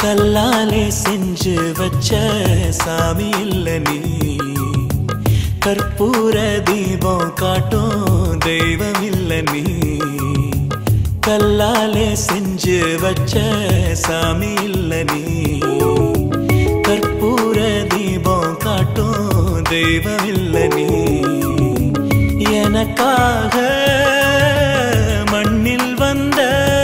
கல்லாலே செஞ்சு வச்ச சாமி இல்ல நீ, கற்பூர தீபம் காட்டும் தெய்வம் இல்ல நீ. கல்லாலே செஞ்சு வச்ச சாமி இல்ல நீ, கற்பூர தீபம் காட்டும் தெய்வம் இல்ல நீ. எனக்காக மண்ணில் வந்த,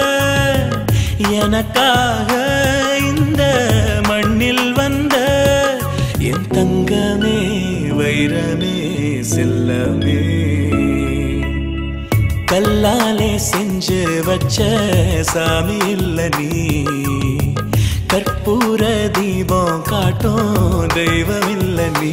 எனக்காக இந்த மண்ணில் வந்த என் தங்கமே வைரமே செல்லமே. கல்லாலே செஞ்சு வச்ச சாமி இல்ல நீ, கற்பூர தீபம் காட்டும் தெய்வம் இல்ல நீ.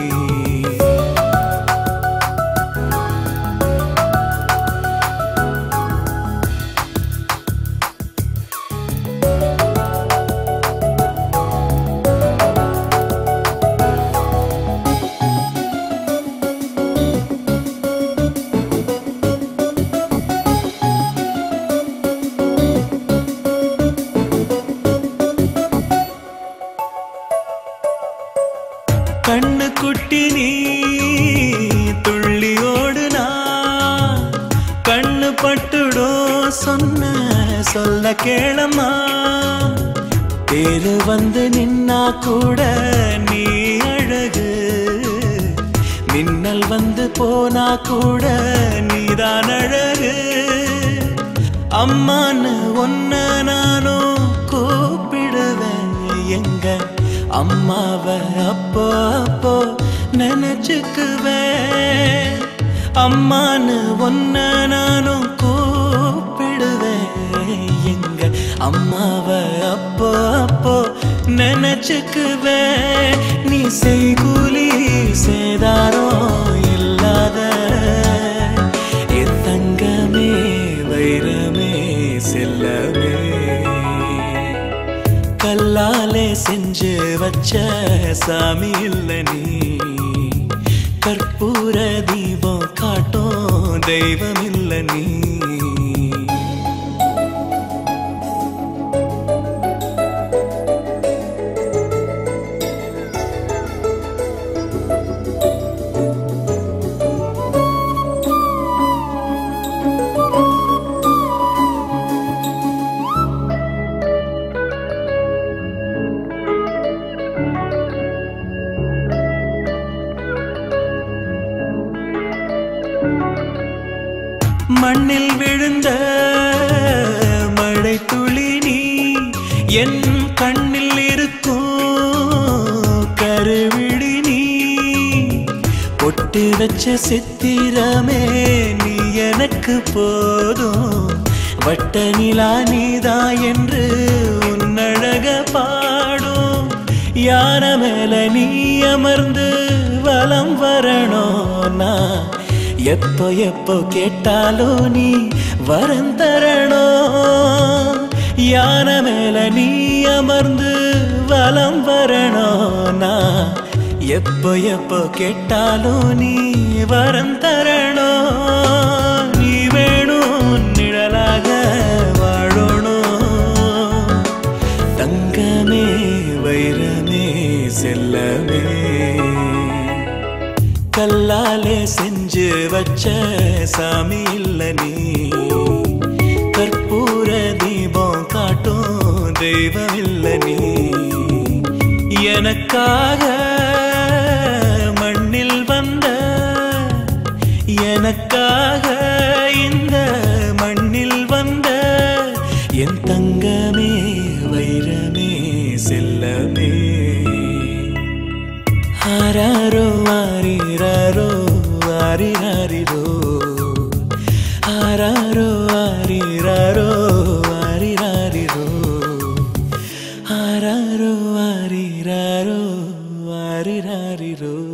கண்ணு குட்டி நீ துள்ளி ஓடுனா, கண்ணு பட்டுடும் சொன்ன சொல்ல கேளம்மா. தேரு வந்து நின்னா கூட நீ அழகு, மின்னல் வந்து போனா கூட நீதான் அழகு. அம்மான்னு ஒன்ன நானும் கூப்பிடுவேன், எங்க அம்மாவ அப்போ அப்போ நினைச்சுக்குவேன். அம்மான்னு ஒன்ன நானும் கூப்பிடுவேன், எங்க அம்மாவ அப்போ அப்போ நினைச்சுக்குவேன். நீ செய்கூலி சேதாரம் இல்லாத என் தங்கமே வைரமே செல்லமே. கல்லாலே செஞ்சு வச்ச சாமி இல்ல நீ, கற்பூர தீபம் காட்டும் தெய்வம் இல்ல நீ. மண்ணில் விழுந்த மழை துளி நீ, என் கண்ணில் இருக்கும் கருவிழி நீ. பொட்டு வச்ச சித்திரமே நீ எனக்கு போதும், வட்ட நிலா நீதா என்று உன்னழக பாடும். யார மேல நீ அமர்ந்து வலம் வரணும், நான் எப்போ எப்போ கேட்டாலும் நீ வரம் தரணும். யார மேல நீ அமர்ந்து வலம் வரணும், நான் எப்போ எப்போ கேட்டாலும் நீ வரம் தரணும். நீ வேணும் நிழலாக வாழணும், தங்கமே வைரமே செல்லமே. கல்லாலே செஞ்சு வச்ச சாமி இல்ல நீ, கற்பூர தீபம் காட்டும் தெய்வம் இல்ல நீ. எனக்காக மண்ணில் வந்த, எனக்காக இந்த மண்ணில் வந்த என் தங்கமே வைரமே செல்லமே. ஆராரோ ஆரிராரோ ஆரிராரிரோ, ஆராரோ ஆரிராரோ ஆரிராரிரோ, ஆராரோ ஆரிராரோ ஆரிராரிரோ.